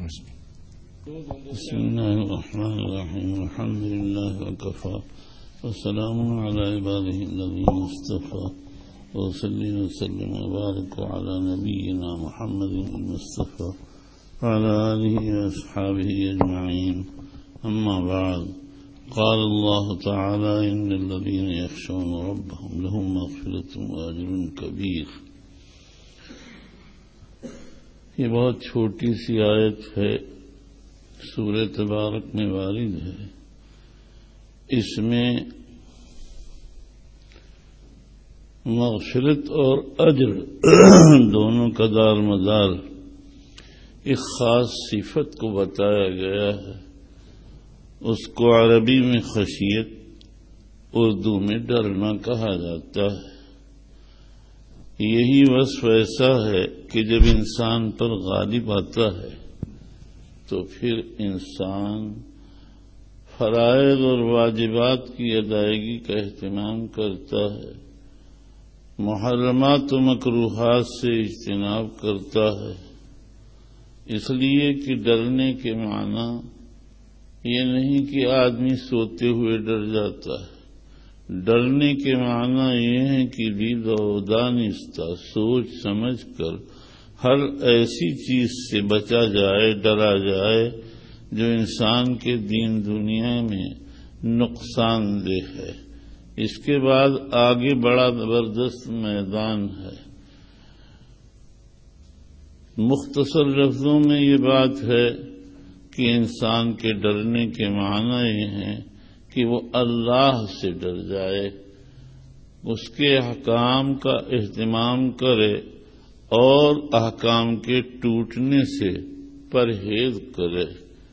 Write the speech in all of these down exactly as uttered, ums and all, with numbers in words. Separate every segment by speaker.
Speaker 1: بسم الله الرحمن الرحيم الحمد لله وكفى وسلام على عباده الذين اصطفى وصلي وسلم وبارك على نبينا محمد المصطفى وعلى آله وأصحابه أجمعين. أما بعد، قال الله تعالى: إن الذين يخشون ربهم لهم مغفرة وأجر كبير. یہ بہت چھوٹی سی آیت ہے، سورہ تبارک میں وارد ہے. اس میں مغفرت اور اجر دونوں کا دار مدار ایک خاص صفت کو بتایا گیا ہے. اس کو عربی میں خشیت، اردو میں ڈرنا کہا جاتا ہے. یہی وصف ایسا ہے کہ جب انسان پر غالب آتا ہے تو پھر انسان فرائض اور واجبات کی ادائیگی کا اہتمام کرتا ہے، محرمات و مکروہات سے اجتناب کرتا ہے. اس لیے کہ ڈرنے کے معنی یہ نہیں کہ آدمی سوتے ہوئے ڈر جاتا ہے. ڈرنے کے معنی یہ ہے کہ دید و دانستہ سوچ سمجھ کر ہر ایسی چیز سے بچا جائے، ڈرا جائے جو انسان کے دین دنیا میں نقصان دہ ہے. اس کے بعد آگے بڑا زبردست میدان ہے. مختصر لفظوں میں یہ بات ہے کہ انسان کے ڈرنے کے معنی یہ ہیں کہ وہ اللہ سے ڈر جائے، اس کے احکام کا اہتمام کرے اور احکام کے ٹوٹنے سے پرہیز کرے.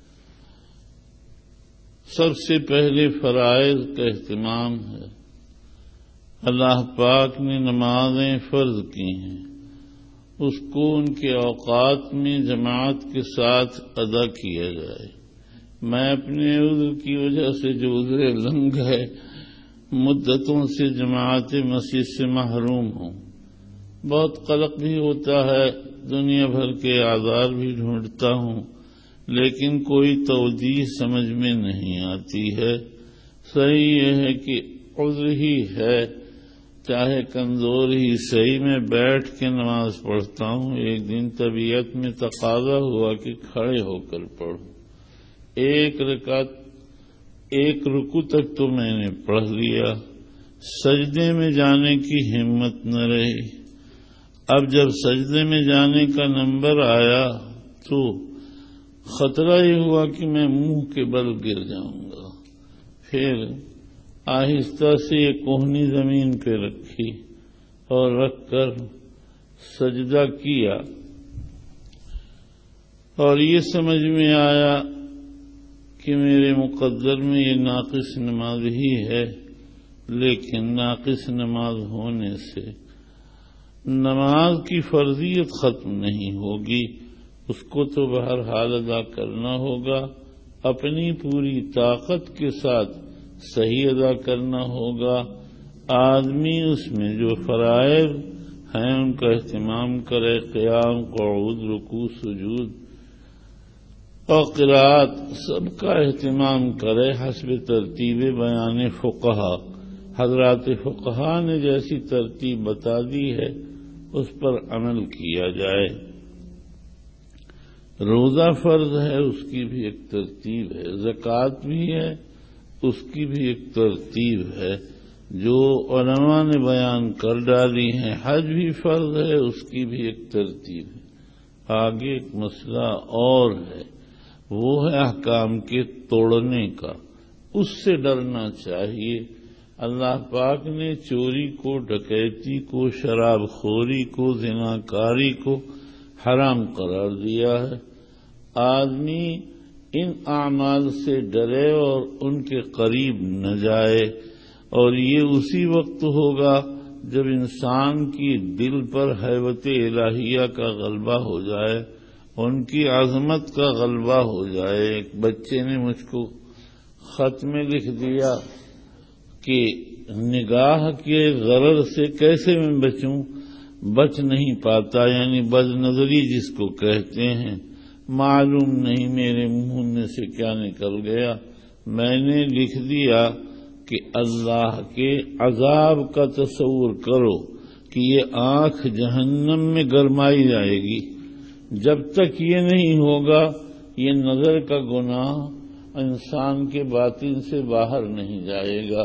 Speaker 1: سب سے پہلے فرائض کا اہتمام ہے. اللہ پاک نے نمازیں فرض کی ہیں، اس کو ان کے اوقات میں جماعت کے ساتھ ادا کیا جائے. میں اپنے عذر کی وجہ سے جو عذر لنگ ہے، مدتوں سے جماعت مسجد سے محروم ہوں. بہت قلق بھی ہوتا ہے، دنیا بھر کے آزار بھی ڈھونڈتا ہوں، لیکن کوئی توجیہ سمجھ میں نہیں آتی ہے. صحیح یہ ہے کہ عذر ہی ہے، چاہے کمزور ہی صحیح. میں بیٹھ کے نماز پڑھتا ہوں. ایک دن طبیعت میں تقاضا ہوا کہ کھڑے ہو کر پڑھوں. ایک رکعت ایک رکوع تک تو میں نے پڑھ لیا، سجدے میں جانے کی ہمت نہ رہی. اب جب سجدے میں جانے کا نمبر آیا تو خطرہ یہ ہوا کہ میں منہ کے بل گر جاؤں گا. پھر آہستہ سے یہ کوہنی زمین پہ رکھی اور رکھ کر سجدہ کیا، اور یہ سمجھ میں آیا کہ میرے مقدر میں یہ ناقص نماز ہی ہے. لیکن ناقص نماز ہونے سے نماز کی فرضیت ختم نہیں ہوگی، اس کو تو بہرحال ادا کرنا ہوگا. اپنی پوری طاقت کے ساتھ صحیح ادا کرنا ہوگا. آدمی اس میں جو فرائض ہیں ان کا اہتمام کرے، قیام، قعود، رکوع، سجود اور قرات سب کا اہتمام کرے حسب ترتیب بیان فقہا. حضرات فقہا نے جیسی ترتیب بتا دی ہے اس پر عمل کیا جائے. روزہ فرض ہے، اس کی بھی ایک ترتیب ہے. زکوٰۃ بھی ہے، اس کی بھی ایک ترتیب ہے جو علماء نے بیان کر ڈالی ہے. حج بھی فرض ہے، اس کی بھی ایک ترتیب ہے. آگے ایک مسئلہ اور ہے، وہ ہے احکام کے توڑنے کا. اس سے ڈرنا چاہیے. اللہ پاک نے چوری کو، ڈکیتی کو، شراب خوری کو، زناکاری کو حرام قرار دیا ہے. آدمی ان اعمال سے ڈرے اور ان کے قریب نہ جائے. اور یہ اسی وقت ہوگا جب انسان کی دل پر ہیبت الہیہ کا غلبہ ہو جائے، ان کی عظمت کا غلبہ ہو جائے. ایک بچے نے مجھ کو خط میں لکھ دیا کہ نگاہ کے غرض سے کیسے میں بچوں، بچ نہیں پاتا. یعنی بد نظری جس کو کہتے ہیں، معلوم نہیں میرے منہ میں سے کیا نکل گیا، میں نے لکھ دیا کہ اللہ کے عذاب کا تصور کرو کہ یہ آنکھ جہنم میں گرمائی جائے گی، جب تک یہ نہیں ہوگا یہ نظر کا گناہ انسان کے باطن سے باہر نہیں جائے گا۔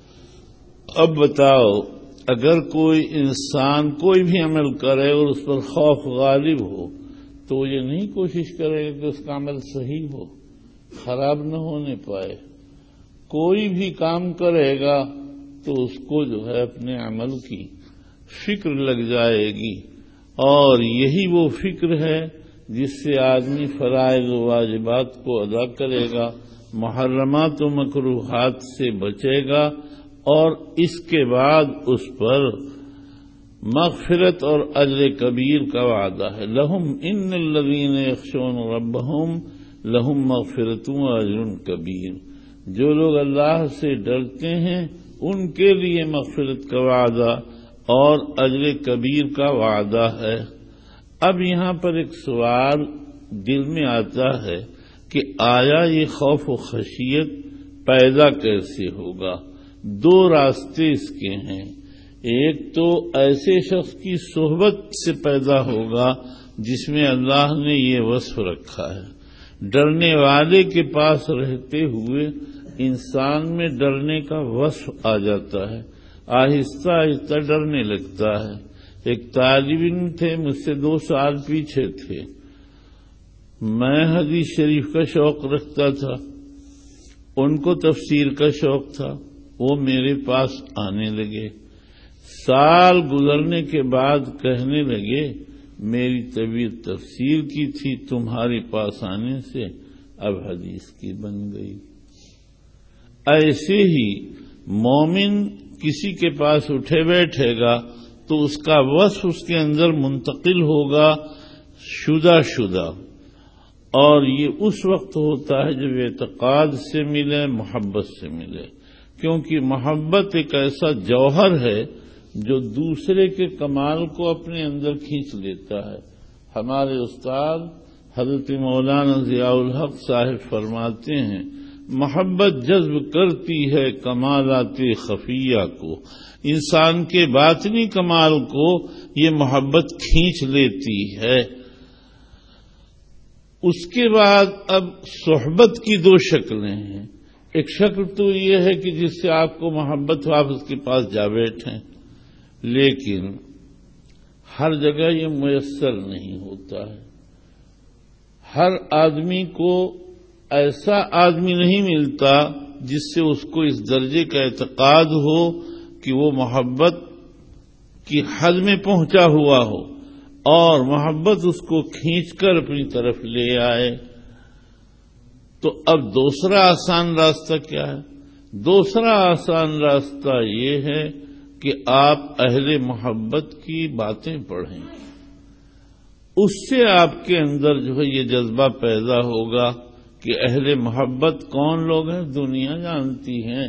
Speaker 1: اب بتاؤ، اگر کوئی انسان کوئی بھی عمل کرے اور اس پر خوف غالب ہو تو یہ نہیں کوشش کرے گا کہ اس کا عمل صحیح ہو، خراب نہ ہونے پائے۔ کوئی بھی کام کرے گا تو اس کو جو ہے اپنے عمل کی فکر لگ جائے گی، اور یہی وہ فکر ہے جس سے آدمی فرائض و واجبات کو ادا کرے گا، محرمات و مکروہات سے بچے گا، اور اس کے بعد اس پر مغفرت اور اجر کبیر کا وعدہ ہے۔ لہم ان الذین یخشون ربہم لہم مغفرۃ و اجر کبیر، جو لوگ اللہ سے ڈرتے ہیں ان کے لیے مغفرت کا وعدہ اور اجر کبیر کا وعدہ ہے۔ اب یہاں پر ایک سوال دل میں آتا ہے کہ آیا یہ خوف و خشیت پیدا کیسے ہوگا؟ دو راستے اس کے ہیں۔ ایک تو ایسے شخص کی صحبت سے پیدا ہوگا جس میں اللہ نے یہ وصف رکھا ہے۔ ڈرنے والے کے پاس رہتے ہوئے انسان میں ڈرنے کا وصف آ جاتا ہے، آہستہ آہستہ ڈرنے لگتا ہے۔ ایک طالب علم تھے، مجھ سے دو سال پیچھے تھے، میں حدیث شریف کا شوق رکھتا تھا، ان کو تفسیر کا شوق تھا، وہ میرے پاس آنے لگے۔ سال گزرنے کے بعد کہنے لگے میری طبیعت تفسیر کی تھی، تمہارے پاس آنے سے اب حدیث کی بن گئی۔ ایسے ہی مومن کسی کے پاس اٹھے بیٹھے گا تو اس کا وصف اس کے اندر منتقل ہوگا شدہ شدہ، اور یہ اس وقت ہوتا ہے جب اعتقاد سے ملے، محبت سے ملے، کیونکہ محبت ایک ایسا جوہر ہے جو دوسرے کے کمال کو اپنے اندر کھینچ لیتا ہے۔ ہمارے استاد حضرت مولانا ضیاء الحق صاحب فرماتے ہیں محبت جذب کرتی ہے کمالات خفیہ کو، انسان کے باطنی کمال کو یہ محبت کھینچ لیتی ہے۔ اس کے بعد اب صحبت کی دو شکلیں ہیں۔ ایک شکل تو یہ ہے کہ جس سے آپ کو محبت ہو آپ اس کے پاس جا بیٹھیں، لیکن ہر جگہ یہ میسر نہیں ہوتا ہے۔ ہر آدمی کو ایسا آدمی نہیں ملتا جس سے اس کو اس درجے کا اعتقاد ہو کہ وہ محبت کی حد میں پہنچا ہوا ہو اور محبت اس کو کھینچ کر اپنی طرف لے آئے۔ تو اب دوسرا آسان راستہ کیا ہے؟ دوسرا آسان راستہ یہ ہے کہ آپ اہل محبت کی باتیں پڑھیں، اس سے آپ کے اندر جو ہے یہ جذبہ پیدا ہوگا کہ اہل محبت کون لوگ ہیں، دنیا جانتی ہیں،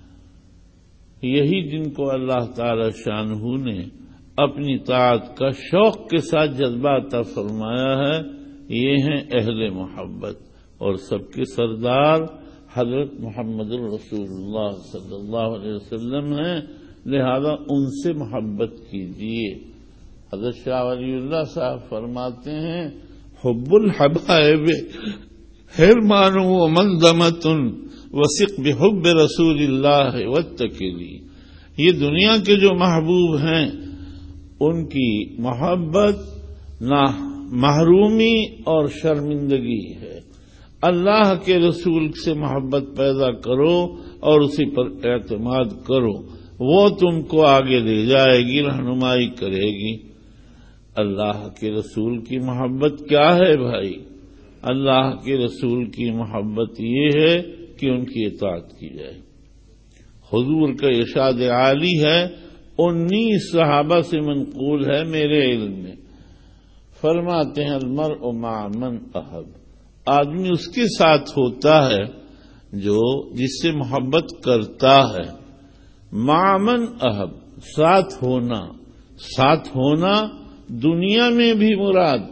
Speaker 1: یہی جن کو اللہ تعالی شانہ نے اپنی طاعت کا شوق کے ساتھ جذبہ عطا فرمایا ہے، یہ ہیں اہل محبت، اور سب کے سردار حضرت محمد الرسول اللہ صلی اللہ علیہ وسلم ہیں، لہذا ان سے محبت کیجیے۔ حضرت شاہ ولی اللہ صاحب فرماتے ہیں حب الحبائب حرمان و ملزمۃ وثق بحب رسول اللہ واتقلی، یہ دنیا کے جو محبوب ہیں ان کی محبت نہ محرومی اور شرمندگی ہے۔ اللہ کے رسول سے محبت پیدا کرو اور اسی پر اعتماد کرو، وہ تم کو آگے لے جائے گی، رہنمائی کرے گی۔ اللہ کے رسول کی محبت کیا ہے بھائی؟ اللہ کے رسول کی محبت یہ ہے کہ ان کی اطاعت کی جائے۔ حضور کا ارشاد عالی ہے، انیس صحابہ سے منقول ہے میرے علم میں، فرماتے ہیں المرء مع من احب، آدمی اس کے ساتھ ہوتا ہے جو جس سے محبت کرتا ہے۔ مع من احب، ساتھ ہونا، ساتھ ہونا دنیا میں بھی مراد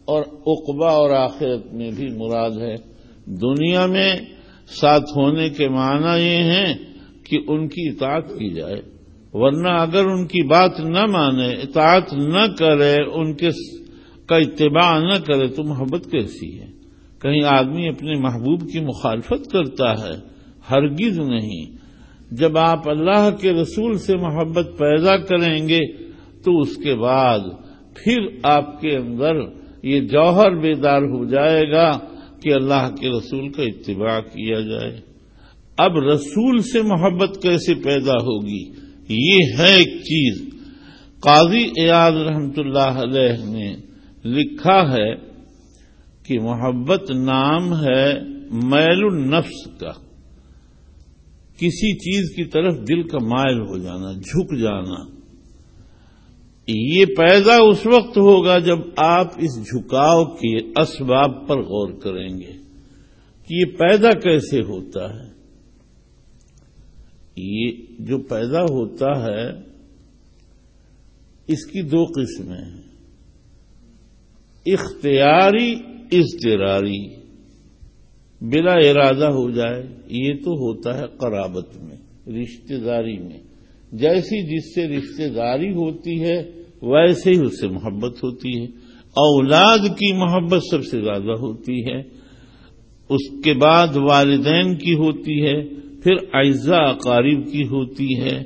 Speaker 1: اور عقبہ اور آخرت میں بھی مراد ہے۔ دنیا میں ساتھ ہونے کے معنی یہ ہیں کہ ان کی اطاعت کی جائے، ورنہ اگر ان کی بات نہ مانے، اطاعت نہ کرے، ان کے کا اتباع نہ کرے تو محبت کیسی ہے؟ کہیں آدمی اپنے محبوب کی مخالفت کرتا ہے؟ ہرگز نہیں۔ جب آپ اللہ کے رسول سے محبت پیدا کریں گے تو اس کے بعد پھر آپ کے اندر یہ جوہر بیدار ہو جائے گا کہ اللہ کے رسول کا اتباع کیا جائے۔ اب رسول سے محبت کیسے پیدا ہوگی؟ یہ ہے ایک چیز۔ قاضی عیاض رحمۃ اللہ علیہ نے لکھا ہے کہ محبت نام ہے میل النفس کا، کسی چیز کی طرف دل کا مائل ہو جانا، جھک جانا۔ یہ پیدا اس وقت ہوگا جب آپ اس جھکاؤ کے اسباب پر غور کریں گے کہ یہ پیدا کیسے ہوتا ہے۔ یہ جو پیدا ہوتا ہے اس کی دو قسمیں ہیں، اختیاری، اضطراری۔ بلا ارادہ ہو جائے یہ تو ہوتا ہے قرابت میں، رشتہ داری میں، جیسی جس سے رشتہ داری ہوتی ہے ویسے ہی اس سے محبت ہوتی ہے۔ اولاد کی محبت سب سے زیادہ ہوتی ہے، اس کے بعد والدین کی ہوتی ہے، پھر اعزاء اقارب کی ہوتی ہے۔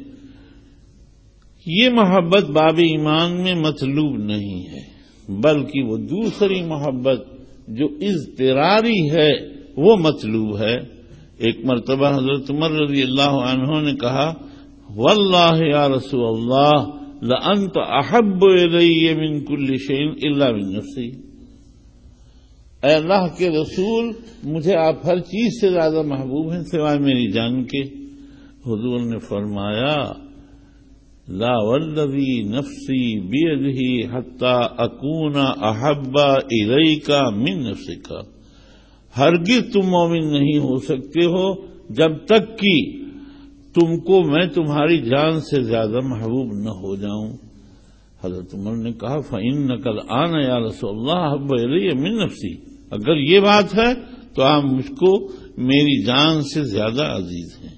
Speaker 1: یہ محبت باب ایمان میں مطلوب نہیں ہے، بلکہ وہ دوسری محبت جو اضطراری ہے وہ مطلوب ہے۔ ایک مرتبہ حضرت عمر رضی اللہ عنہ نے کہا، واللہ یا رسول اللہ لأنت احب الی من کل شیء الا من نفسی۔ اے اللہ کے رسول، مجھے آپ ہر چیز سے زیادہ محبوب ہیں سوائے میری جان کے۔ حضور نے فرمایا، لا والذی نفسی بیدہ حتی اکون احب الیک من نفسک۔ ہرگز تم مومن نہیں ہو سکتے ہو جب تک کہ تم کو میں تمہاری جان سے زیادہ محبوب نہ ہو جاؤں۔ حضرت عمر نے کہا، فإنک الآن یا رسول اللہ احب الی من نفسی۔ اگر یہ بات ہے تو آپ مجھ کو میری جان سے زیادہ عزیز ہیں۔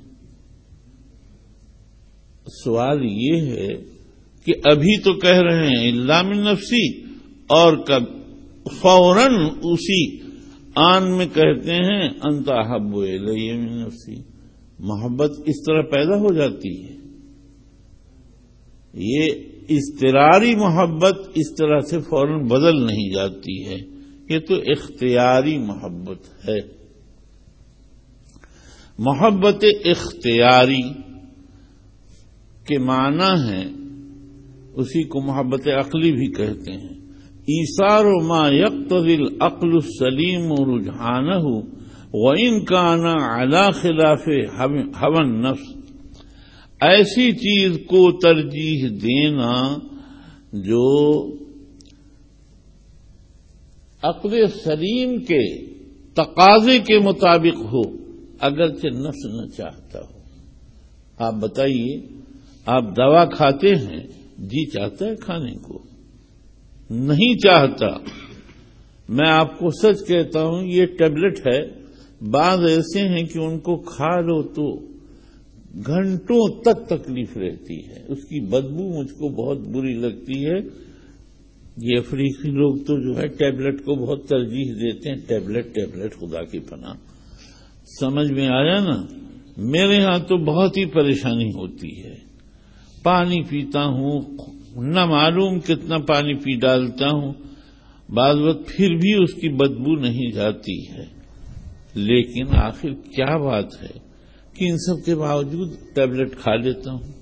Speaker 1: سوال یہ ہے کہ ابھی تو کہہ رہے ہیں الا من نفسی، اور کب فوراً اسی آن میں کہتے ہیں انت احب الی من نفسی۔ محبت اس طرح پیدا ہو جاتی ہے۔ یہ اضطراری محبت اس طرح سے فوراً بدل نہیں جاتی ہے، یہ تو اختیاری محبت ہے۔ محبت اختیاری کے معنی ہے، اسی کو محبت عقلی بھی کہتے ہیں، ایثار ما یقتضی العقل السلیم رجحانہ وَإِنْ كَانَ عَلَى خِلَافِ هَوَى النَّفْسِ۔ ایسی چیز کو ترجیح دینا جو عقل سلیم کے تقاضے کے مطابق ہو، اگرچہ نفس نہ چاہتا ہو۔ آپ بتائیے، آپ دوا کھاتے ہیں، جی چاہتا ہے کھانے کو؟ نہیں چاہتا۔ میں آپ کو سچ کہتا ہوں، یہ ٹیبلٹ ہے، بعض ایسے ہیں کہ ان کو کھا لو تو گھنٹوں تک تکلیف رہتی ہے، اس کی بدبو مجھ کو بہت بری لگتی ہے۔ یہ افریقی لوگ تو جو ہے ٹیبلٹ کو بہت ترجیح دیتے ہیں، ٹیبلٹ ٹیبلٹ خدا کی پناہ۔ سمجھ میں آیا نا؟ میرے ہاں تو بہت ہی پریشانی ہوتی ہے، پانی پیتا ہوں، نہ معلوم کتنا پانی پی ڈالتا ہوں، بعض وقت پھر بھی اس کی بدبو نہیں جاتی ہے۔ لیکن آخر کیا بات ہے کہ ان سب کے باوجود ٹیبلٹ کھا لیتا ہوں،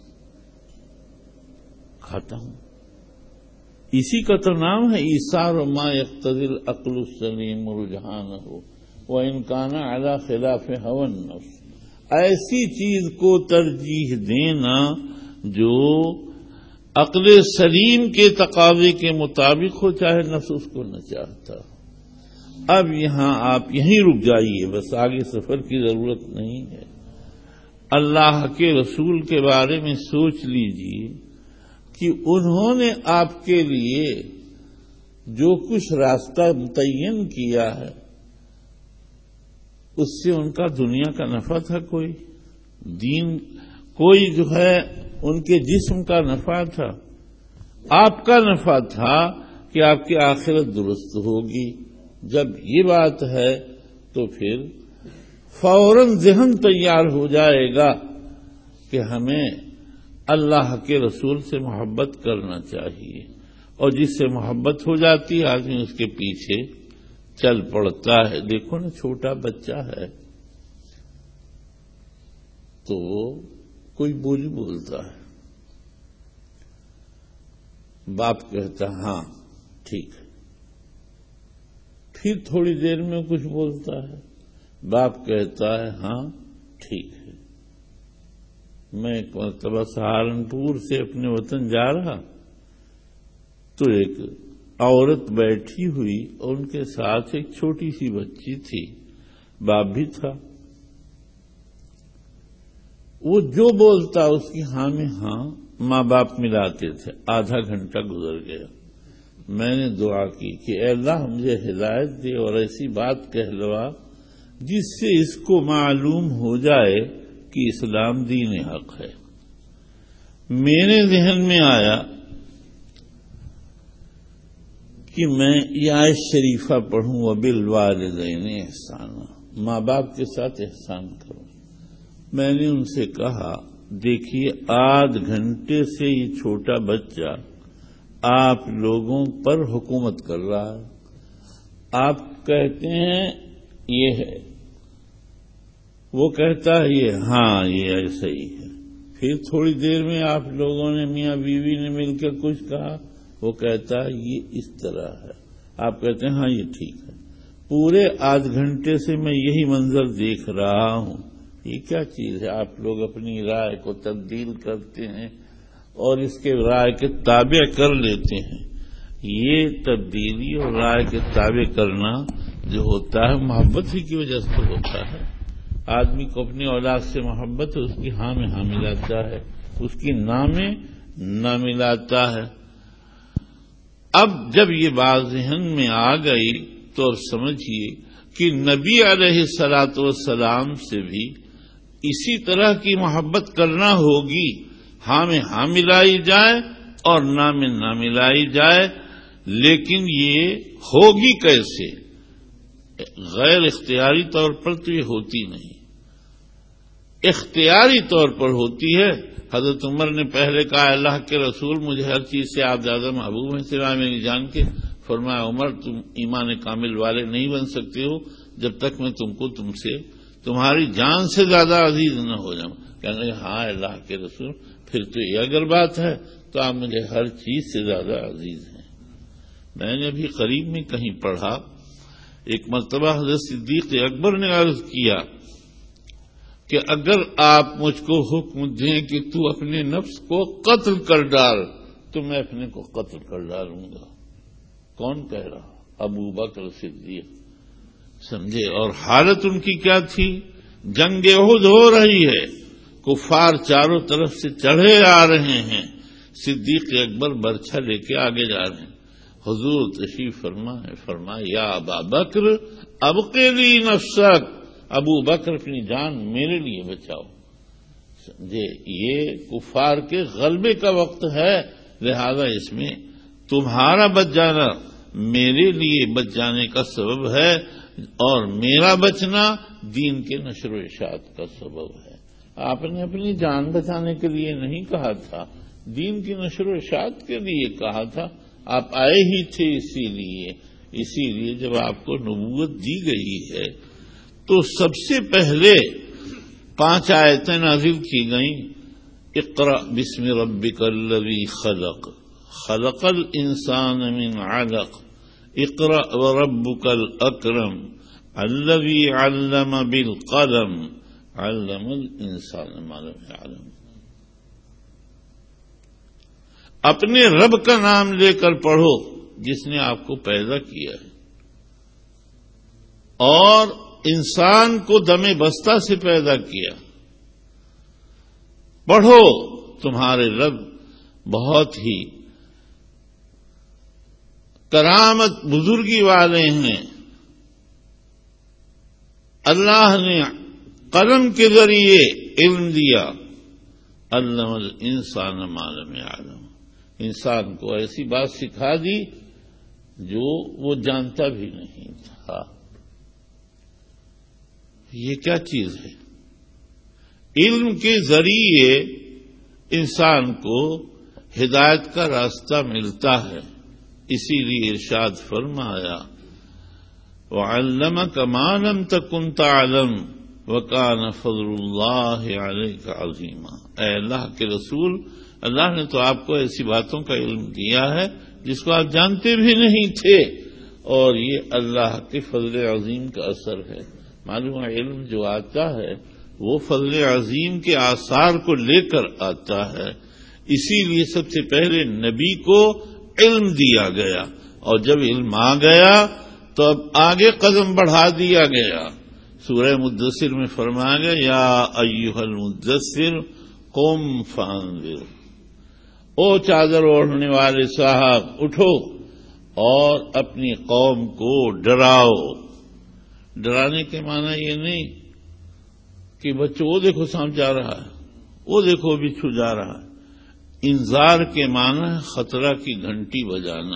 Speaker 1: کھاتا ہوں۔ اسی کا تو نام ہے ایثار ما یقتضی العقل السلیم رجحانہ وإن کان علی خلاف هوى النفس۔ ایسی چیز کو ترجیح دینا جو عقل سلیم کے تقاضے کے مطابق ہو، چاہے نفس اس کو نہ چاہتا ہو۔ اب یہاں آپ یہیں رک جائیے، بس آگے سفر کی ضرورت نہیں ہے۔ اللہ کے رسول کے بارے میں سوچ لیجیے کہ انہوں نے آپ کے لیے جو کچھ راستہ متعین کیا ہے اس سے ان کا دنیا کا نفع تھا، کوئی دین، کوئی جو ہے ان کے جسم کا نفع تھا، آپ کا نفع تھا کہ آپ کی آخرت درست ہوگی۔ جب یہ بات ہے تو پھر فوراً ذہن تیار ہو جائے گا کہ ہمیں اللہ کے رسول سے محبت کرنا چاہیے، اور جس سے محبت ہو جاتی ہے آدمی اس کے پیچھے چل پڑتا ہے۔ دیکھو نا، چھوٹا بچہ ہے تو کوئی بولی بولتا ہے، باپ کہتا ہے ہاں ٹھیک ہے، پھر تھوڑی دیر میں کچھ بولتا ہے، باپ کہتا ہے ہاں ٹھیک ہے۔ میں ایک مرتبہ سہارنپور سے اپنے وطن جا رہا تو ایک عورت بیٹھی ہوئی اور ان کے ساتھ ایک چھوٹی سی بچی تھی، باپ بھی تھا۔ وہ جو بولتا اس کی ہاں میں ہاں ماں باپ ملاتے تھے۔ آدھا گھنٹہ گزر گیا، میں نے دعا کی کہ اے اللہ مجھے ہدایت دے اور ایسی بات کہلوا جس سے اس کو معلوم ہو جائے کہ اسلام دین حق ہے۔ میرے ذہن میں آیا کہ میں یہ آیت شریفہ پڑھوں وبالوالدین احسانا، ماں باپ کے ساتھ احسان کروں۔ میں نے ان سے کہا دیکھیے آدھ گھنٹے سے یہ چھوٹا بچہ آپ لوگوں پر حکومت کر رہا ہے، آپ کہتے ہیں یہ ہے، وہ کہتا ہے یہ ہاں یہ ایسا ہی ہے، پھر تھوڑی دیر میں آپ لوگوں نے میاں بیوی نے مل کر کچھ کہا، وہ کہتا ہے یہ اس طرح ہے، آپ کہتے ہیں ہاں یہ ٹھیک ہے۔ پورے آدھ گھنٹے سے میں یہی منظر دیکھ رہا ہوں۔ یہ کیا چیز ہے؟ آپ لوگ اپنی رائے کو تبدیل کرتے ہیں اور اس کے رائے کے تابع کر لیتے ہیں۔ یہ تبدیلی اور رائے کے تابع کرنا جو ہوتا ہے محبت ہی کی وجہ سے ہوتا ہے۔ آدمی کو اپنی اولاد سے محبت ہے، اس کی ہاں میں ہاں ملاتا ہے، اس کی نہ میں نہ ملاتا ہے۔ اب جب یہ بات ذہن میں آ گئی تو اب سمجھیے کہ نبی علیہ الصلاۃ والسلام سے بھی اسی طرح کی محبت کرنا ہوگی، ہاں میں ہاں ملائی جائے اور نہ میں نہ ملائی جائے، لیکن یہ ہوگی کیسے؟ غیر اختیاری طور پر تو یہ ہوتی نہیں، اختیاری طور پر ہوتی ہے۔ حضرت عمر نے پہلے کہا اللہ کے رسول مجھے ہر چیز سے آپ زیادہ محبوب ہیں سوائے میری جان کے۔ فرمایا عمر تم ایمان کامل والے نہیں بن سکتے ہو جب تک میں تم کو تم سے تمہاری جان سے زیادہ عزیز نہ ہو جاؤں۔ کہنے لگے ہاں اللہ کے رسول پھر تو یہ اگر بات ہے تو آپ مجھے ہر چیز سے زیادہ عزیز ہیں۔ میں نے ابھی قریب میں کہیں پڑھا، ایک مرتبہ حضرت صدیق اکبر نے عرض کیا کہ اگر آپ مجھ کو حکم دیں کہ تو اپنے نفس کو قتل کر ڈال تو میں اپنے کو قتل کر ڈالوں گا۔ کون کہہ رہا؟ ابو بکر صدیق، سمجھے؟ اور حالت ان کی کیا تھی؟ جنگ احد ہو رہی ہے، کفار چاروں طرف سے چڑھے آ رہے ہیں، صدیق اکبر برچھا لے کے آگے جا رہے ہیں۔ حضور تشریف فرما ہے، فرمایا یا ابا بکر ابقی لی نفسک، ابو بکر اپنی جان میرے لیے بچاؤ۔ سمجھے؟ یہ کفار کے غلبے کا وقت ہے، لہذا اس میں تمہارا بچ جانا میرے لیے بچ جانے کا سبب ہے، اور میرا بچنا دین کے نشر و اشاعت کا سبب ہے۔ آپ نے اپنی جان بچانے کے لیے نہیں کہا تھا، دین کی نشر و اشاعت کے لیے کہا تھا۔ آپ آئے ہی تھے اسی لیے اسی لیے جب آپ کو نبوت دی گئی ہے تو سب سے پہلے پانچ آیتیں نازل کی گئیں۔ اقرأ بسم ربک الذی خلق، خلق الانسان من علق، اقرأ وربک الاکرم الذی علم بالقلم علم الانسان ما لم يعلم۔ اپنے رب کا نام لے کر پڑھو جس نے آپ کو پیدا کیا ہے، اور انسان کو دم بستہ سے پیدا کیا۔ پڑھو، تمہارے رب بہت ہی کرامت بزرگی والے ہیں. اللہ نے قلم کے ذریعے علم دیا. علم الانسان ما لم يعلم، انسان کو ایسی بات سکھا دی جو وہ جانتا بھی نہیں تھا. یہ کیا چیز ہے؟ علم کے ذریعے انسان کو ہدایت کا راستہ ملتا ہے. اسی لیے ارشاد فرمایا وَعَلَّمَكَ مَا لَمْ تَكُنْ تَعْلَمْ وَكَانَ فَضْلُ اللَّهِ عَلَيْكَ عَظِيمًا. اے اللہ کے رسول، اللہ نے تو آپ کو ایسی باتوں کا علم دیا ہے جس کو آپ جانتے بھی نہیں تھے، اور یہ اللہ کے فضل عظیم کا اثر ہے. معلوم ہے علم جو آتا ہے وہ فضل عظیم کے آثار کو لے کر آتا ہے. اسی لیے سب سے پہلے نبی کو علم دیا گیا، اور جب علم آ گیا تو اب آگے قدم بڑھا دیا گیا. سورہ مدثر میں فرمایا گیا یا ایھا المدثر قم فانذر، او چادر اوڑھنے والے صاحب اٹھو اور اپنی قوم کو ڈراؤ. ڈرانے کے معنی یہ نہیں کہ بچوں وہ دیکھو سانپ جا رہا ہے، وہ دیکھو بچھو جا رہا ہے. انذار کے معنی خطرہ کی گھنٹی بجانا.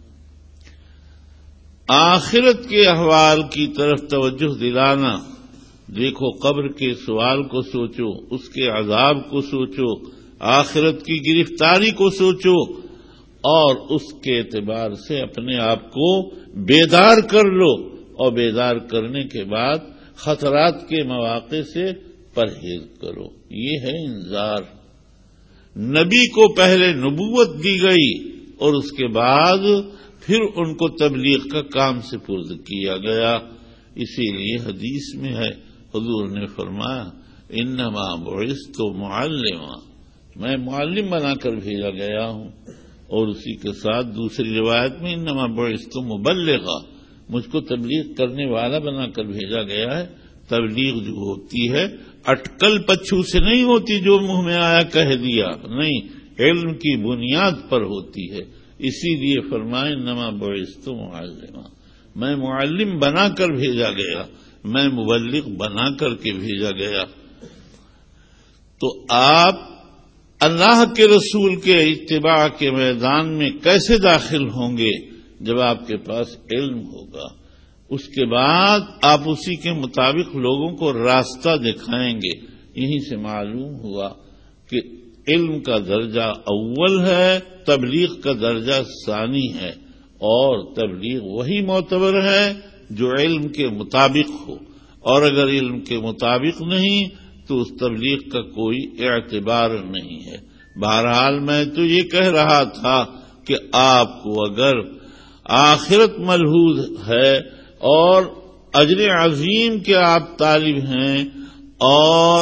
Speaker 1: آخرت کے احوال کی طرف توجہ دلانا. دیکھو قبر کے سوال کو سوچو، اس کے عذاب کو سوچو، آخرت کی گرفتاری کو سوچو، اور اس کے اعتبار سے اپنے آپ کو بیدار کر لو، اور بیدار کرنے کے بعد خطرات کے مواقع سے پرہیز کرو. یہ ہے انذار. نبی کو پہلے نبوت دی گئی اور اس کے بعد پھر ان کو تبلیغ کا کام سپرد کیا گیا. اسی لیے حدیث میں ہے حضور نے فرمایا انما بعثت معلما، میں معلم بنا کر بھیجا گیا ہوں. اور اسی کے ساتھ دوسری روایت میں انما بعثت مبلغا، مجھ کو تبلیغ کرنے والا بنا کر بھیجا گیا ہے. تبلیغ جو ہوتی ہے اٹکل پچھو سے نہیں ہوتی جو منہ میں آیا کہہ دیا، نہیں، علم کی بنیاد پر ہوتی ہے. اسی لیے فرمائے انما بعثت معلما، میں معلم بنا کر بھیجا گیا، میں مبلغ بنا کر کے بھیجا گیا. تو آپ اللہ کے رسول کے اتباع کے میدان میں کیسے داخل ہوں گے؟ جب آپ کے پاس علم ہوگا. اس کے بعد آپ اسی کے مطابق لوگوں کو راستہ دکھائیں گے. یہیں سے معلوم ہوا کہ علم کا درجہ اول ہے، تبلیغ کا درجہ ثانی ہے، اور تبلیغ وہی معتبر ہے جو علم کے مطابق ہو، اور اگر علم کے مطابق نہیں تو اس تبلیغ کا کوئی اعتبار نہیں ہے. بہرحال میں تو یہ کہہ رہا تھا کہ آپ کو اگر آخرت ملحوظ ہے اور اجر عظیم کے آپ طالب ہیں اور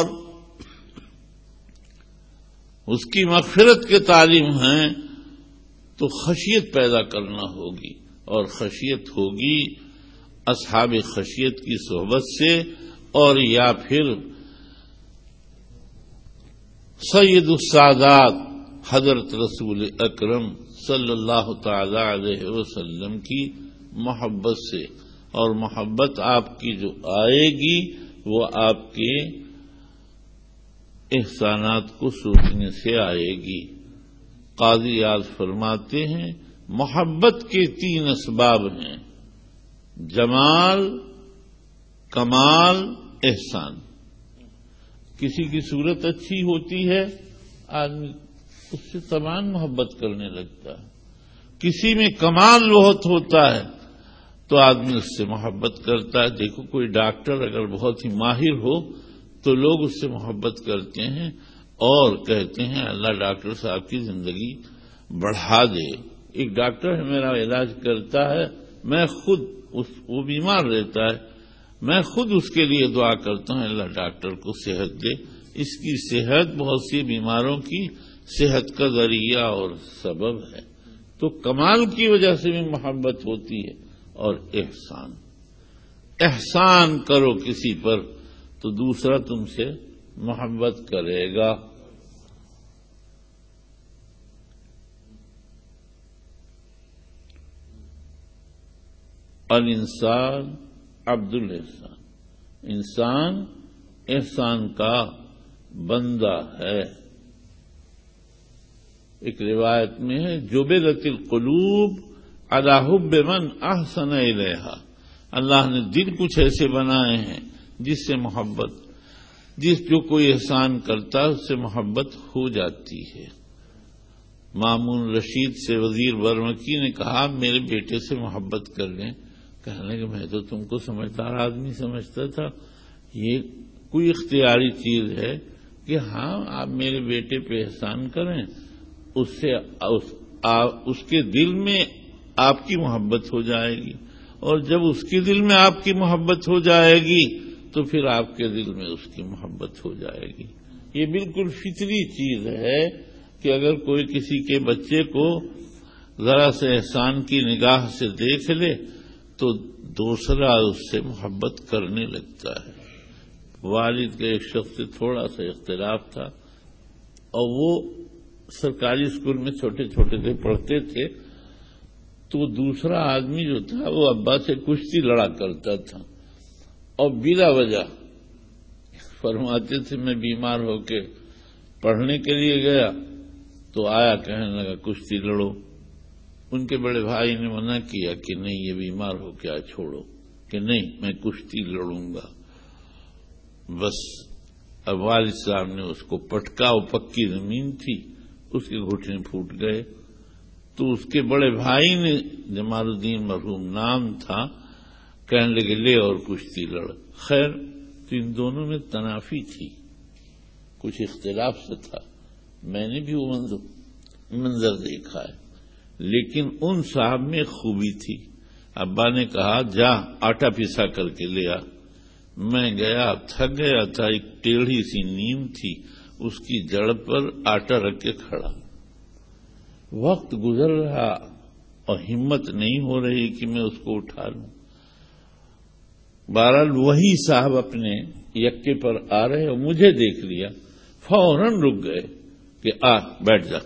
Speaker 1: اس کی مغفرت کے طالب ہیں تو خشیت پیدا کرنا ہوگی، اور خشیت ہوگی اصحاب خشیت کی صحبت سے، اور یا پھر سید السادات حضرت رسول اکرم صلی اللہ تعالی علیہ وسلم کی محبت سے. اور محبت آپ کی جو آئے گی وہ آپ کے احسانات کو سوچنے سے آئے گی. قاضی یاد فرماتے ہیں محبت کے تین اسباب ہیں: جمال، کمال، احسان. کسی کی صورت اچھی ہوتی ہے آدمی اس سے تمام محبت کرنے لگتا ہے. کسی میں کمال بہت ہوتا ہے تو آدمی اس سے محبت کرتا ہے. دیکھو کوئی ڈاکٹر اگر بہت ہی ماہر ہو تو لوگ اس سے محبت کرتے ہیں اور کہتے ہیں اللہ ڈاکٹر صاحب کی زندگی بڑھا دے. ایک ڈاکٹر ہے میرا علاج کرتا ہے، میں خود اس وہ بیمار رہتا ہے، میں خود اس کے لیے دعا کرتا ہوں اللہ ڈاکٹر کو صحت دے. اس کی صحت بہت سی بیماروں کی صحت کا ذریعہ اور سبب ہے. تو کمال کی وجہ سے بھی محبت ہوتی ہے. اور احسان، احسان کرو کسی پر تو دوسرا تم سے محبت کرے گا. الانسان عبد الاحسان، انسان احسان کا بندہ ہے۔ ایک روایت میں ہے جبلت القلوب علی حب من احسن الیہا، اللہ نے دل کچھ ایسے بنائے ہیں جس سے محبت، جس جو کوئی احسان کرتا ہے اس سے محبت ہو جاتی ہے۔ مامون رشید سے وزیر برمکی نے کہا میرے بیٹے سے محبت کر لیں، کہنے کہ میں تو تم کو سمجھدار آدمی سمجھتا تھا، یہ کوئی اختیاری چیز ہے کہ ہاں آپ میرے بیٹے پہ احسان کریں، اس سے اس, اس کے دل میں آپ کی محبت ہو جائے گی، اور جب اس کے دل میں آپ کی محبت ہو جائے گی تو پھر آپ کے دل میں اس کی محبت ہو جائے گی۔ یہ بالکل فطری چیز ہے کہ اگر کوئی کسی کے بچے کو ذرا سے احسان کی نگاہ سے دیکھ لے تو دوسرا اس سے محبت کرنے لگتا ہے۔ والد کے ایک شخص سے تھوڑا سا اختلاف تھا اور وہ سرکاری اسکول میں چھوٹے چھوٹے سے پڑھتے تھے، تو دوسرا آدمی جو تھا وہ ابا سے کشتی لڑا کرتا تھا اور بلا وجہ فرماتے تھے میں بیمار ہو کے پڑھنے کے لیے گیا تو آیا کہنے لگا کشتی لڑو۔ ان کے بڑے بھائی نے منع کیا کہ نہیں یہ بیمار ہو کے آ چھوڑو، کہ نہیں میں کشتی لڑوں گا۔ بس اب والد صاحب نے اس کو پٹکا، وہ پکی زمین تھی، اس کے گھٹنے پھوٹ گئے۔ تو اس کے بڑے بھائی نے جمال الدین مرحوم نام تھا، کہنے لگے لے اور کشتی لڑ۔ خیر تو ان دونوں میں تنافی تھی، کچھ اختلاف سے تھا، میں نے بھی وہ منظر منظر دیکھا ہے، لیکن ان صاحب میں خوبی تھی۔ ابا نے کہا جا آٹا پسا کر کے لے آ۔ میں گیا، تھک گیا تھا، ایک ٹیڑھی سی نیم تھی، اس کی جڑ پر آٹا رکھ کے کھڑا۔ وقت گزر رہا اور ہمت نہیں ہو رہی کہ میں اس کو اٹھا لوں۔ بہرحال وہی صاحب اپنے یکے پر آ رہے اور مجھے دیکھ لیا، فوراً رک گئے کہ آ بیٹھ جا،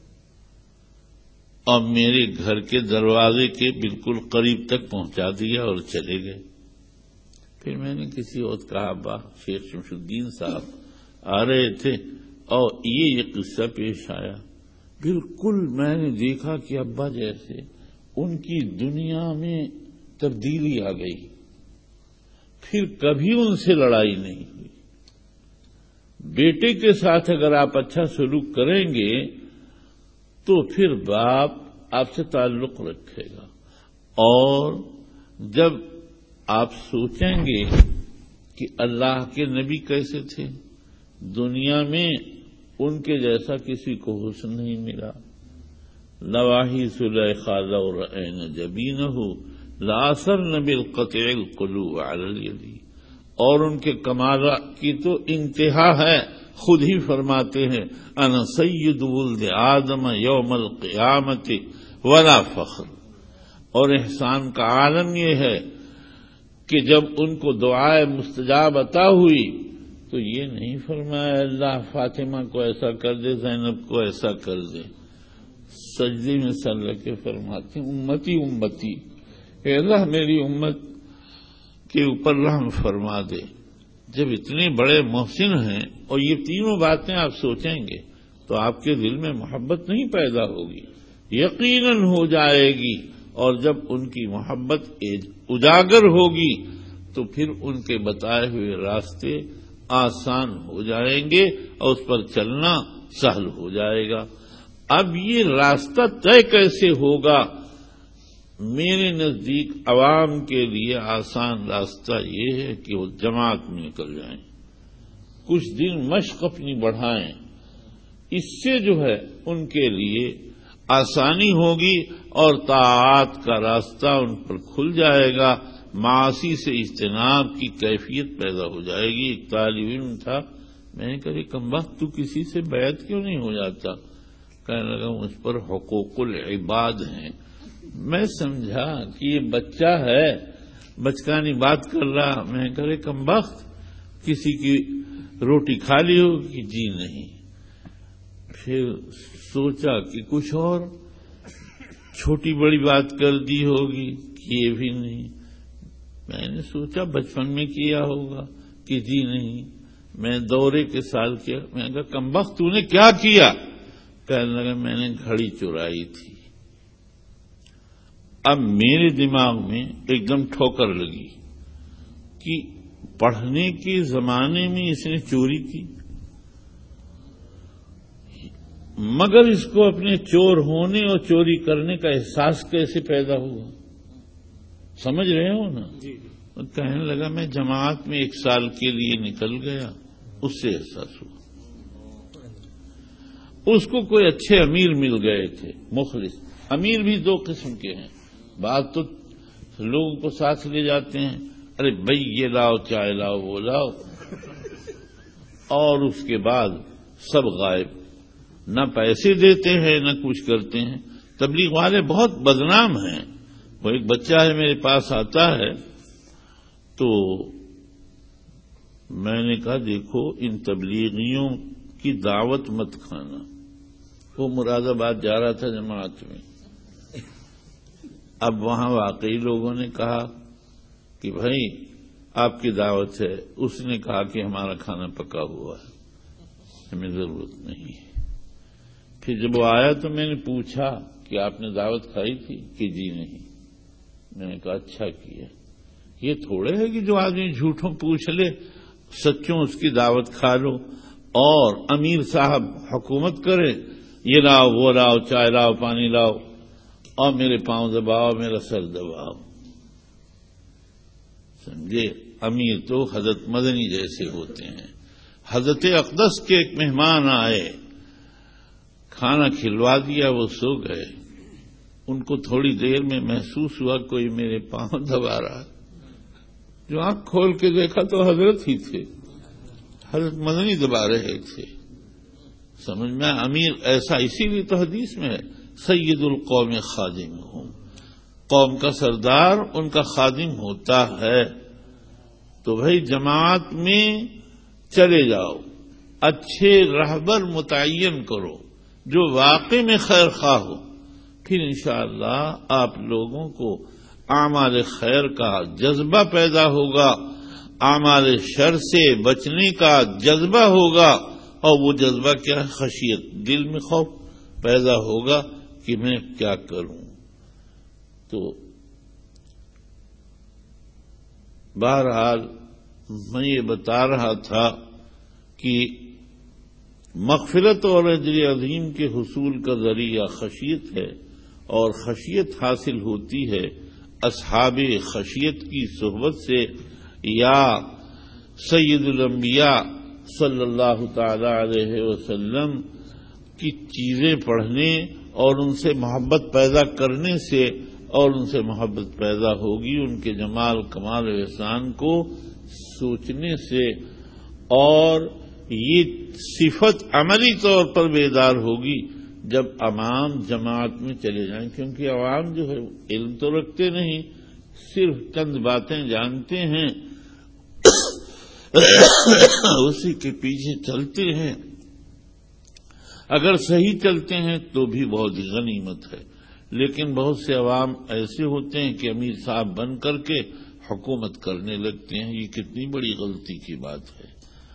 Speaker 1: اور میرے گھر کے دروازے کے بالکل قریب تک پہنچا دیا اور چلے گئے۔ پھر میں نے کسی اور کہا ابا شیخ شمس الدین صاحب آ رہے تھے اور یہ یہ قصہ پیش آیا۔ بالکل میں نے دیکھا کہ ابا جیسے ان کی دنیا میں تبدیلی آ گئی، پھر کبھی ان سے لڑائی نہیں ہوئی۔ بیٹے کے ساتھ اگر آپ اچھا سلوک کریں گے تو پھر باپ آپ سے تعلق رکھے گا، اور جب آپ سوچیں گے کہ اللہ کے نبی کیسے تھے، دنیا میں ان کے جیسا کسی کو حسن نہیں ملا۔ لواحی سلیخا لو رأین جبینہ لآثرن بالقطع القلوب علی الید، اور ان کے کمال کی تو انتہا ہے، خود ہی فرماتے ہیں انا سید ولد آدم یوم القیامت ولا فخر۔ اور احسان کا عالم یہ ہے کہ جب ان کو دعائے مستجاب عطا ہوئی تو یہ نہیں فرمایا اللہ فاطمہ کو ایسا کر دے، زینب کو ایسا کر دے، سجدے میں سر رکھ کے فرماتے امتی امتی، اے اللہ میری امت کے اوپر رحم فرما دے۔ جب اتنے بڑے محسن ہیں اور یہ تینوں باتیں آپ سوچیں گے تو آپ کے دل میں محبت نہیں پیدا ہوگی، یقیناً ہو جائے گی، اور جب ان کی محبت اجاگر ہوگی تو پھر ان کے بتائے ہوئے راستے آسان ہو جائیں گے اور اس پر چلنا سہل ہو جائے گا۔ اب یہ راستہ طے کیسے ہوگا؟ میرے نزدیک عوام کے لیے آسان راستہ یہ ہے کہ وہ جماعت میں نکل جائیں، کچھ دن مشق اپنی بڑھائیں، اس سے جو ہے ان کے لیے آسانی ہوگی اور طاعات کا راستہ ان پر کھل جائے گا، معاصی سے اجتناب کی کیفیت پیدا ہو جائے گی۔ ایک طالب علم تھا، میں نے کہا کم وقت تو کسی سے بیعت کیوں نہیں ہو جاتا؟ کہنے لگا مجھ پر حقوق العباد ہیں۔ میں سمجھا کہ یہ بچہ ہے، بچکانی بات کر رہا، میں کہے کم وقت کسی کی روٹی کھا لی ہو کہ جی نہیں۔ پھر سوچا کہ کچھ اور چھوٹی بڑی بات کر دی ہوگی یہ بھی نہیں۔ میں نے سوچا بچپن میں کیا ہوگا کہ جی نہیں، میں دورے کے سال کیا۔ میں نے کہا کمبخت تو نے کیا کیا؟ کہنے لگا میں نے گھڑی چرائی تھی۔ اب میرے دماغ میں ایک دم ٹھوکر لگی کہ پڑھنے کے زمانے میں اس نے چوری کی، مگر اس کو اپنے چور ہونے اور چوری کرنے کا احساس کیسے پیدا ہوا؟ سمجھ رہے ہو نا؟ کہنے لگا میں جماعت میں ایک سال کے لیے نکل گیا، اس سے احساس ہوا۔ اس کو کوئی اچھے امیر مل گئے تھے، مخلص۔ امیر بھی دو قسم کے ہیں، بعض تو لوگوں کو ساتھ لے جاتے ہیں، ارے بھائی یہ لاؤ، چائے لاؤ، وہ لاؤ، اور اس کے بعد سب غائب، نہ پیسے دیتے ہیں نہ کچھ کرتے ہیں۔ تبلیغ والے بہت بدنام ہیں۔ وہ ایک بچہ ہے میرے پاس آتا ہے تو میں نے کہا دیکھو ان تبلیغیوں کی دعوت مت کھانا۔ وہ مراد آباد جا رہا تھا جماعت میں۔ اب وہاں واقعی لوگوں نے کہا کہ بھائی آپ کی دعوت ہے۔ اس نے کہا کہ ہمارا کھانا پکا ہوا ہے، ہمیں ضرورت نہیں ہے۔ پھر جب وہ آیا تو میں نے پوچھا کہ آپ نے دعوت کھائی تھی؟ کہ جی نہیں۔ میں نے کہا اچھا کیا۔ یہ تھوڑے ہے کہ جو آدمی جھوٹوں پوچھ لے سچوں اس کی دعوت کھا لو، اور امیر صاحب حکومت کرے، یہ لاؤ وہ لاؤ، چائے لاؤ، پانی لاؤ، اور میرے پاؤں دباؤ، میرا سر دباؤ۔ سمجھے؟ امیر تو حضرت مدنی جیسے ہوتے ہیں۔ حضرت اقدس کے ایک مہمان آئے، کھانا کھلوا دیا، وہ سو گئے۔ ان کو تھوڑی دیر میں محسوس ہوا کوئی میرے پاؤں دبا رہا۔ جو آنکھ کھول کے دیکھا تو حضرت ہی تھے، حضرت مدنی دبا رہے تھے۔ سمجھ میں؟ امیر ایسا، اسی لیے تو حدیث میں ہے سید القوم خادمہم، قوم کا سردار ان کا خادم ہوتا ہے۔ تو بھائی جماعت میں چلے جاؤ، اچھے رہبر متعین کرو جو واقع میں خیر خواہ ہو، پھر انشاءاللہ آپ لوگوں کو اعمال خیر کا جذبہ پیدا ہوگا، اعمال شر سے بچنے کا جذبہ ہوگا، اور وہ جذبہ کیا ہے؟ خشیت، دل میں خوف پیدا ہوگا کہ میں کیا کروں۔ تو بہرحال میں یہ بتا رہا تھا کہ مغفرت اور اجر عظیم کے حصول کا ذریعہ خشیت ہے، اور خشیت حاصل ہوتی ہے اصحاب خشیت کی صحبت سے، یا سید الانبیاء صلی اللہ تعالی علیہ وسلم کی چیزیں پڑھنے اور ان سے محبت پیدا کرنے سے، اور ان سے محبت پیدا ہوگی ان کے جمال کمال و احسان کو سوچنے سے، اور یہ صفت عملی طور پر بیدار ہوگی جب عوام جماعت میں چلے جائیں، کیونکہ عوام جو ہے علم تو رکھتے نہیں، صرف چند باتیں جانتے ہیں، اسی کے پیچھے چلتے ہیں۔ اگر صحیح چلتے ہیں تو بھی بہت غنیمت ہے، لیکن بہت سے عوام ایسے ہوتے ہیں کہ امیر صاحب بن کر کے حکومت کرنے لگتے ہیں۔ یہ کتنی بڑی غلطی کی بات ہے۔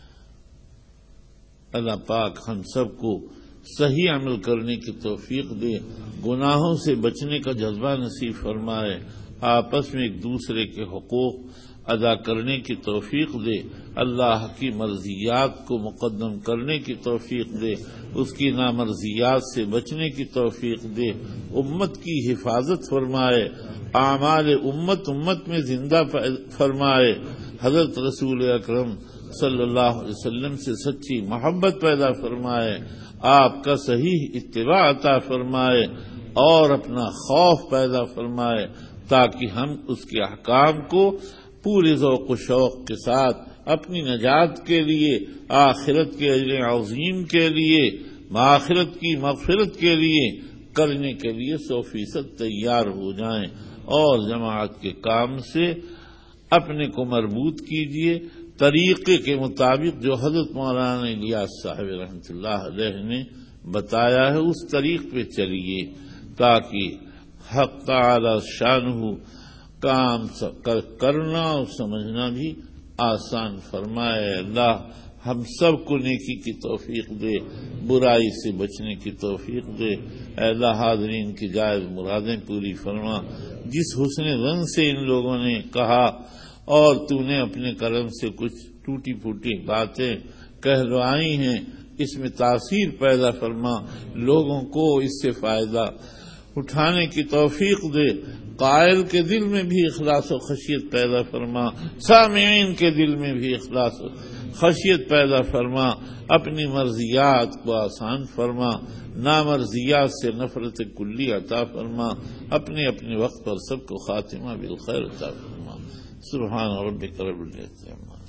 Speaker 1: اللہ پاک ہم سب کو صحیح عمل کرنے کی توفیق دے، گناہوں سے بچنے کا جذبہ نصیب فرمائے، آپس میں ایک دوسرے کے حقوق ادا کرنے کی توفیق دے، اللہ کی مرضیات کو مقدم کرنے کی توفیق دے، اس کی نامرضیات سے بچنے کی توفیق دے، امت کی حفاظت فرمائے، اعمال امت امت میں زندہ فرمائے، حضرت رسول اکرم صلی اللہ علیہ وسلم سے سچی محبت پیدا فرمائے، آپ کا صحیح اتباع عطا فرمائے، اور اپنا خوف پیدا فرمائے، تاکہ ہم اس کے احکام کو پورے ذوق و شوق کے ساتھ اپنی نجات کے لیے، آخرت کے اجر عظیم کے لیے، آخرت کی مغفرت کے لیے کرنے کے لیے سو فیصد تیار ہو جائیں، اور جماعت کے کام سے اپنے کو مربوط کیجیے، طریقے کے مطابق جو حضرت مولانا الیاس صاحب رحمۃ اللہ علیہ نے بتایا ہے اس طریق پہ چلیے، تاکہ حق تعالی شانہ کام کرنا اور سمجھنا بھی آسان فرمائے۔ اللہ ہم سب کو نیکی کی توفیق دے، برائی سے بچنے کی توفیق دے۔ اے اللہ حاضرین کی جائز مرادیں پوری فرما۔ جس حسن رن سے ان لوگوں نے کہا اور تو نے اپنے کرم سے کچھ ٹوٹی پھوٹی باتیں کہلوائی ہیں، اس میں تاثیر پیدا فرما، لوگوں کو اس سے فائدہ اٹھانے کی توفیق دے۔ قائل کے دل میں بھی اخلاص و خشیت پیدا فرما، سامعین کے دل میں بھی اخلاص و خشیت پیدا فرما۔ اپنی مرضیات کو آسان فرما، نامرضیات سے نفرت کلی عطا فرما۔ اپنے اپنے وقت پر سب کو خاتمہ بالخیر عطا فرما۔ سبحان ربک رب العزت عما